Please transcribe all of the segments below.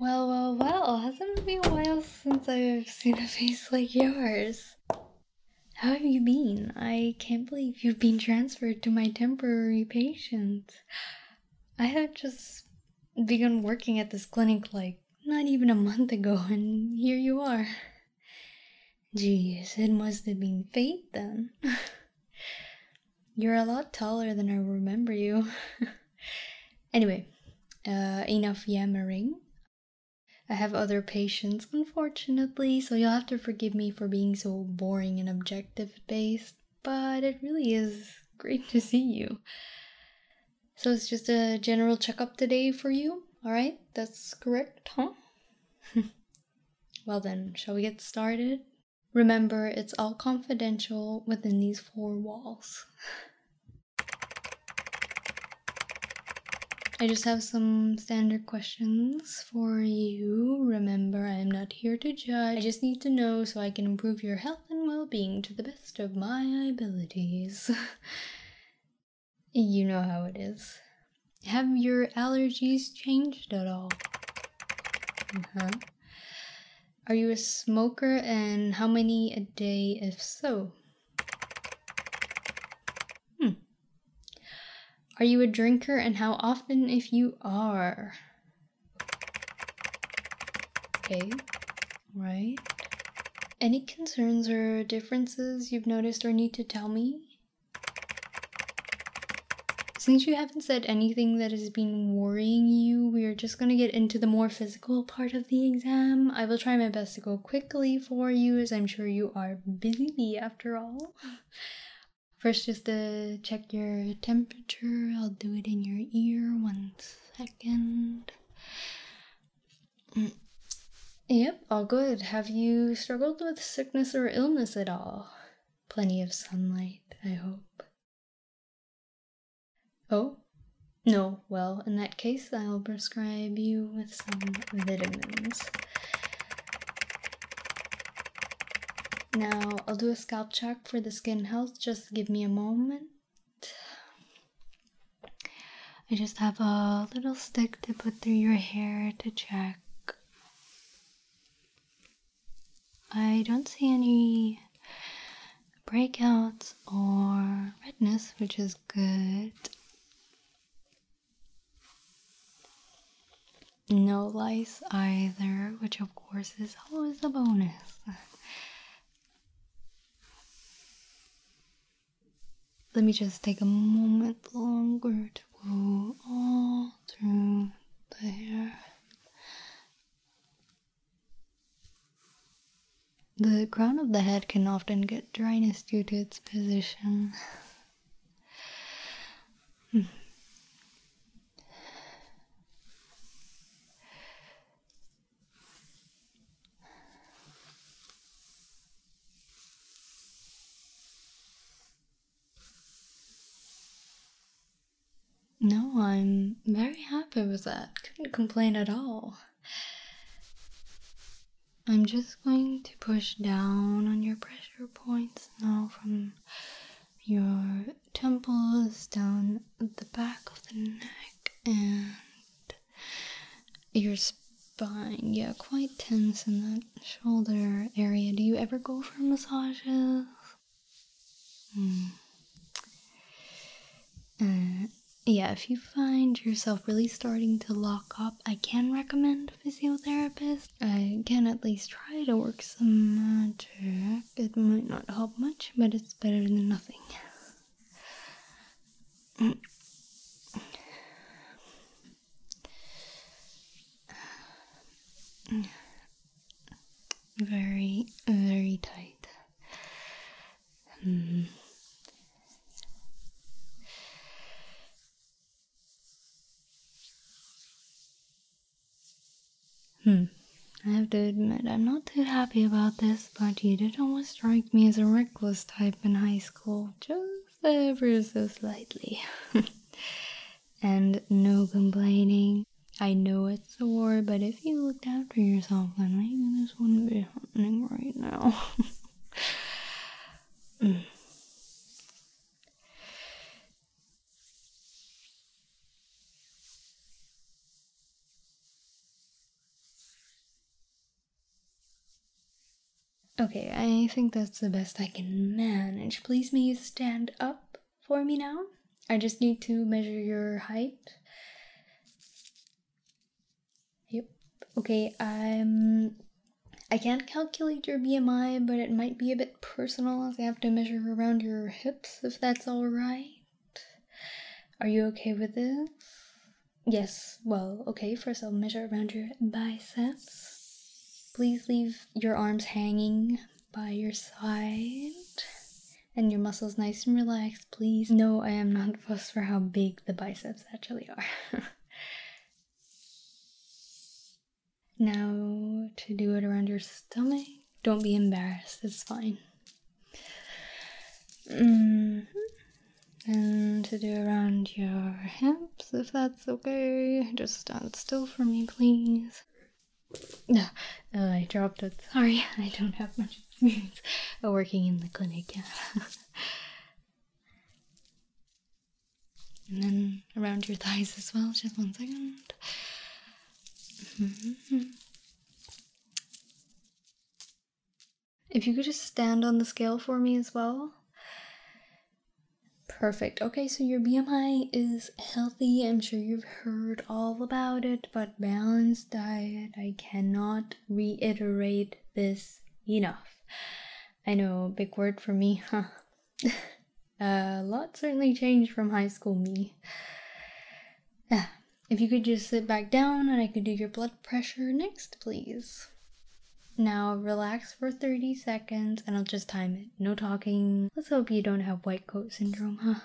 Well, hasn't it been a while since I've seen a face like yours? How have you been? I can't believe you've been transferred to my temporary patient. I have just begun working at this clinic like not even a month ago, and here you are. Geez, it must have been fate then. You're a lot taller than I remember you. Anyway, enough yammering. I have other patients, unfortunately, so you'll have to forgive me for being so boring and objective-based, but it really is great to see you. So it's just a general checkup today for you, alright? That's correct, huh? Well then, shall we get started? Remember, it's all confidential within these four walls. I just have some standard questions for you. Remember, I am not here to judge. I just need to know so I can improve your health and well-being to the best of my abilities. You know how it is. Have your allergies changed at all? Are you a smoker, and how many a day if so? Are you a drinker, and how often if you are? Okay, right. Any concerns or differences you've noticed or need to tell me? Since you haven't said anything that has been worrying you, we are just gonna get into the more physical part of the exam. I will try my best to go quickly for you, as I'm sure you are busy bee after all. First, just to check your temperature, I'll do it in your ear. 1 second. Yep, all good. Have you struggled with sickness or illness at all? Plenty of sunlight, I hope. Oh? No, well, in that case, I'll prescribe you with some vitamins. Now, I'll do a scalp check for the skin health. Just give me a moment. I just have a little stick to put through your hair to check. I don't see any breakouts or redness, which is good. No lice either, which of course is always a bonus. Let me just take a moment longer to go all through the hair. The crown of the head can often get dryness due to its position. No, I'm very happy with that. Couldn't complain at all. I'm just going to push down on your pressure points now from your temples down the back of the neck and your spine. Yeah, quite tense in that shoulder area. Do you ever go for massages? Yeah, if you find yourself really starting to lock up, I can recommend a physiotherapist. I can at least try to work some magic. It might not help much, but it's better than nothing. Very, very tight. I have to admit, I'm not too happy about this, but you did almost strike me as a reckless type in high school, just ever so slightly. And no complaining. I know it's sore, but if you looked after yourself, then maybe this wouldn't be happening right now. Okay, I think that's the best I can manage. Please may you stand up for me now? I just need to measure your height. Yep. Okay, I can't calculate your BMI, but it might be a bit personal as I have to measure around your hips, if that's alright. Are you okay with this? Yes, well, okay, first I'll measure around your biceps. Please leave your arms hanging by your side and your muscles nice and relaxed, please. No, I am not fussed for how big the biceps actually are. Now to do it around your stomach. Don't be embarrassed, it's fine. And to do around your hips, if that's okay. Just stand still for me, please. I dropped it. Sorry, I don't have much experience working in the clinic yet. And then around your thighs as well. Just 1 second. If you could just stand on the scale for me as well. Perfect. Okay, so your BMI is healthy. I'm sure you've heard all about it, but balanced diet, I cannot reiterate this enough. I know, big word for me, huh? A lot certainly changed from high school me. If you could just sit back down and I could do your blood pressure next, please. Now relax for 30 seconds and I'll just time it. No talking. Let's hope you don't have white coat syndrome, huh?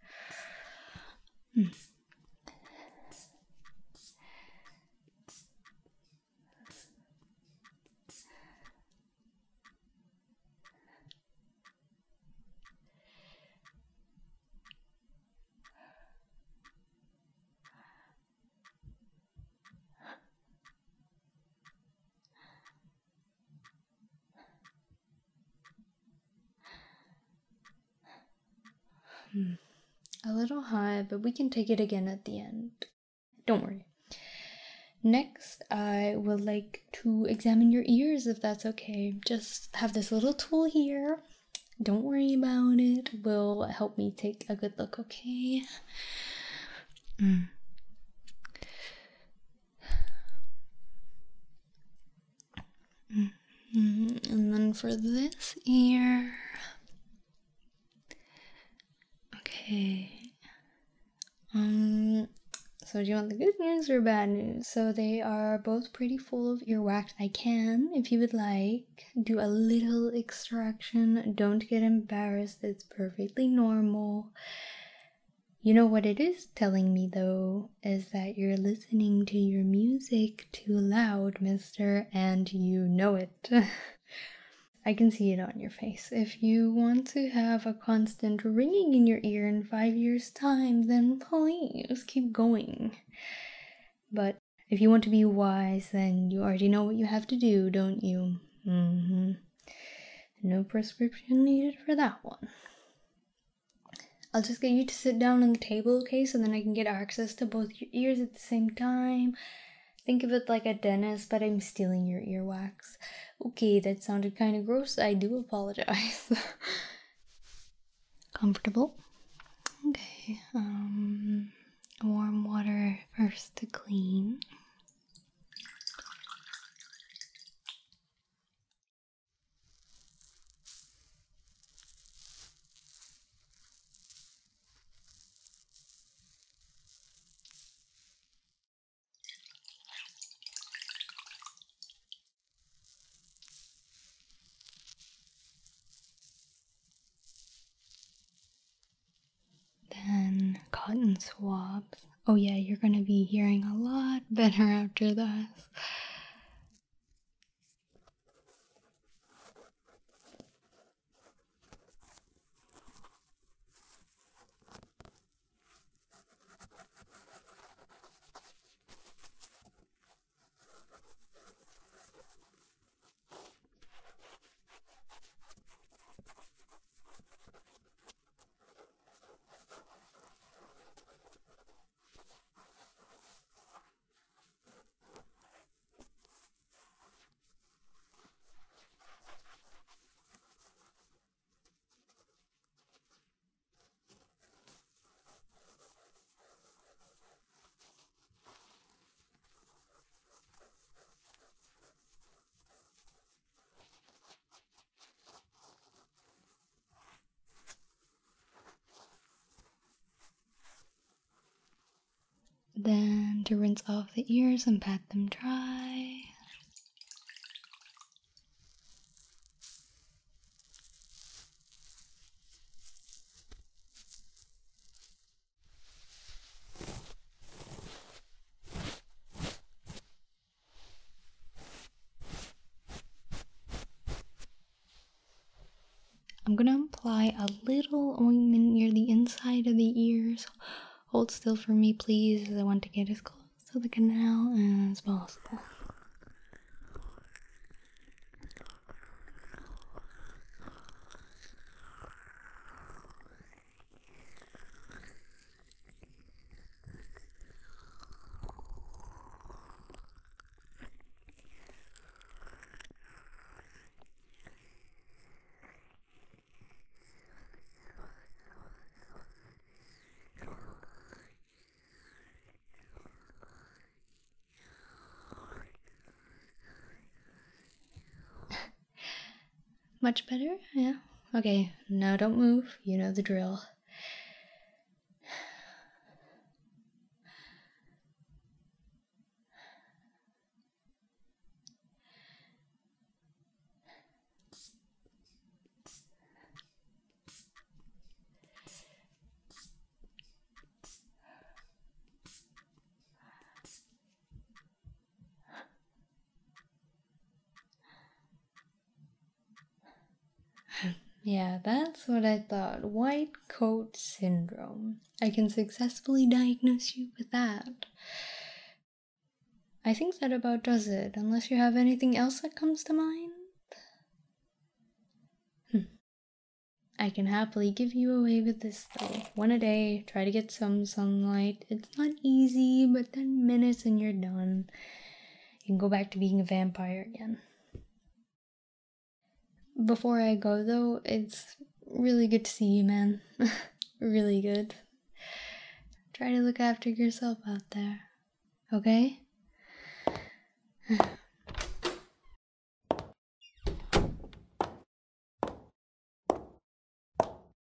A little high, but we can take it again at the end. Don't worry. Next, I would like to examine your ears if that's okay. Just have this little tool here. Don't worry about it. Will help me take a good look, okay? And then for this ear. Okay. So do you want the good news or bad news? So they are both pretty full of earwax. I can, if you would like, do a little extraction. Don't get embarrassed. It's perfectly normal. You know what it is telling me though, is that you're listening to your music too loud, mister, and you know it. I can see it on your face. If you want to have a constant ringing in your ear in 5 years' time, then please keep going. But if you want to be wise, then you already know what you have to do, don't you? No prescription needed for that one. I'll just get you to sit down on the table, okay? So then I can get access to both your ears at the same time. Think of it like a dentist, but I'm stealing your earwax. Okay, that sounded kind of gross. I do apologize. Comfortable? Okay, warm water first to clean. Then cotton swabs. Oh yeah, you're gonna be hearing a lot better after this. Then to rinse off the ears and pat them dry. I'm gonna apply a little ointment near the inside of the ears. Hold still for me, please, as I want to get as close to the canal as possible. Much better? Yeah? Okay, now don't move. You know the drill. Yeah, that's what I thought. White coat syndrome. I can successfully diagnose you with that. I think that about does it, unless you have anything else that comes to mind. I can happily give you away with this though. One a day, try to get some sunlight. It's not easy, but 10 minutes and you're done. You can go back to being a vampire again. Before I go though, it's really good to see you, man. Really good. Try to look after yourself out there. Okay?